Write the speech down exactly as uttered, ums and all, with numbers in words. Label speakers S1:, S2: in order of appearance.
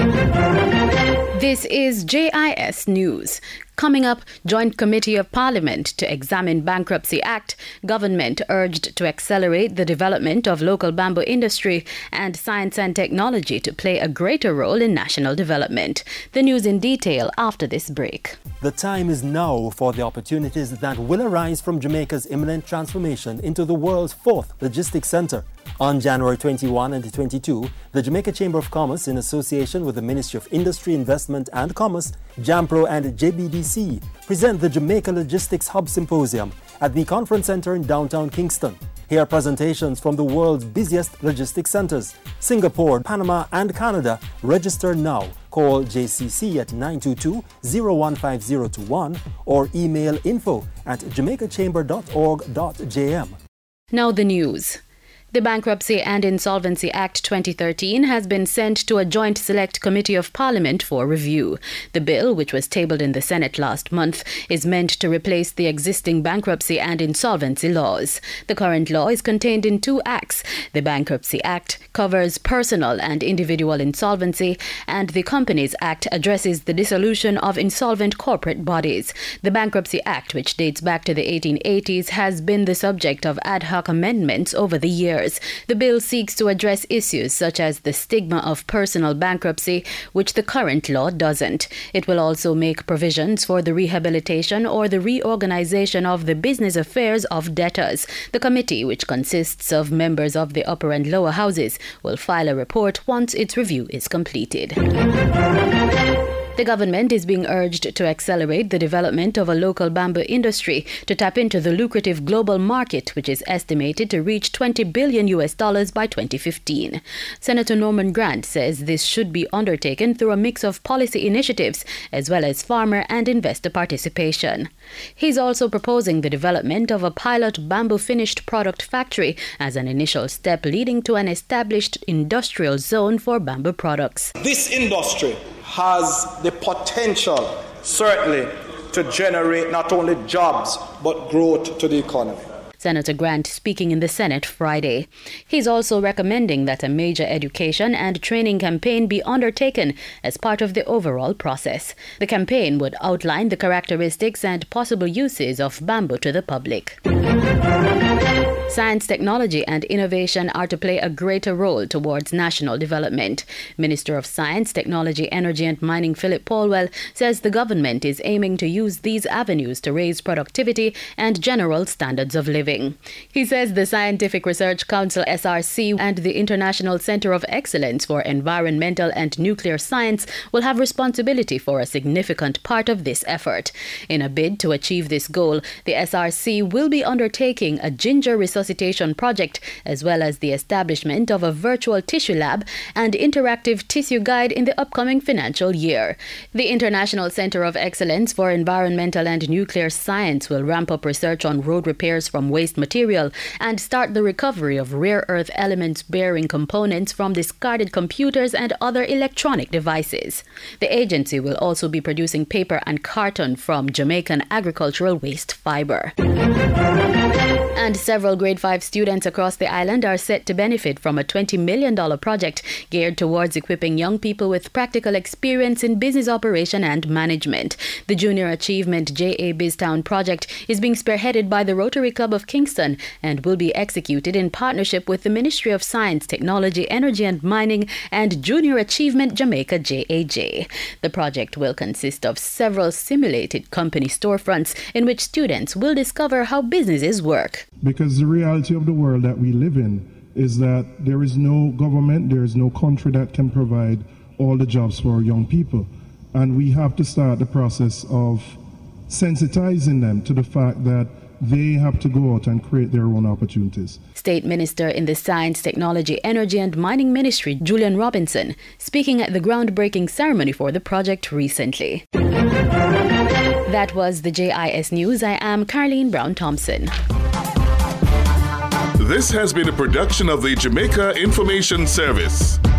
S1: This is J I S News. Coming up, Joint Committee of Parliament to examine Bankruptcy Act, government urged to accelerate the development of local bamboo industry, and science and technology to play a greater role in national development. The news in detail after this break.
S2: The time is now for the opportunities that will arise from Jamaica's imminent transformation into the world's fourth logistics center. On January twenty-first and twenty-second, the Jamaica Chamber of Commerce, in association with the Ministry of Industry, Investment and Commerce, JAMPRO and J B D C, present the Jamaica Logistics Hub Symposium at the Conference Center in downtown Kingston. Here are presentations from the world's busiest logistics centers. Singapore, Panama and Canada. Register now. Call J C C at nine two two, zero one five zero two one or email info at jamaica chamber dot org dot j m.
S1: Now the news. The Bankruptcy and Insolvency Act twenty thirteen has been sent to a joint select committee of Parliament for review. The bill, which was tabled in the Senate last month, is meant to replace the existing bankruptcy and insolvency laws. The current law is contained in two acts. The Bankruptcy Act covers personal and individual insolvency, and the Companies Act addresses the dissolution of insolvent corporate bodies. The Bankruptcy Act, which dates back to the eighteen eighties, has been the subject of ad hoc amendments over the years. The bill seeks to address issues such as the stigma of personal bankruptcy, which the current law doesn't. It will also make provisions for the rehabilitation or the reorganization of the business affairs of debtors. The committee, which consists of members of the upper and lower houses, will file a report once its review is completed. The government is being urged to accelerate the development of a local bamboo industry to tap into the lucrative global market, which is estimated to reach twenty billion U S dollars by twenty fifteen. Senator Norman Grant says this should be undertaken through a mix of policy initiatives as well as farmer and investor participation. He's also proposing the development of a pilot bamboo finished product factory as an initial step leading to an established industrial zone for bamboo products.
S3: This industry has the potential, certainly, to generate not only jobs, but growth to the economy.
S1: Senator Grant speaking in the Senate Friday. He's also recommending that a major education and training campaign be undertaken as part of the overall process. The campaign would outline the characteristics and possible uses of bamboo to the public. Science, technology and innovation are to play a greater role towards national development. Minister of Science, Technology, Energy and Mining Philip Paulwell says the government is aiming to use these avenues to raise productivity and general standards of living. He says the Scientific Research Council S R C and the International Center of Excellence for Environmental and Nuclear Science will have responsibility for a significant part of this effort. In a bid to achieve this goal, the S R C will be undertaking a ginger research resuscitation project, as well as the establishment of a virtual tissue lab and interactive tissue guide in the upcoming financial year. The International Center of Excellence for Environmental and Nuclear Science will ramp up research on road repairs from waste material and start the recovery of rare earth elements bearing components from discarded computers and other electronic devices. The agency will also be producing paper and carton from Jamaican agricultural waste fiber. And several grade five students across the island are set to benefit from a twenty million dollars project geared towards equipping young people with practical experience in business operation and management. The Junior Achievement J A BizTown project is being spearheaded by the Rotary Club of Kingston and will be executed in partnership with the Ministry of Science, Technology, Energy and Mining and Junior Achievement Jamaica J A J. The project will consist of several simulated company storefronts in which students will discover how businesses work.
S4: Because the reality of the world that we live in is that there is no government, there is no country that can provide all the jobs for young people. And we have to start the process of sensitizing them to the fact that they have to go out and create their own opportunities.
S1: State Minister in the Science, Technology, Energy and Mining Ministry, Julian Robinson, speaking at the groundbreaking ceremony for the project recently. That was the J I S News. I am Caroline Brown-Thompson.
S5: This has been a production of the Jamaica Information Service.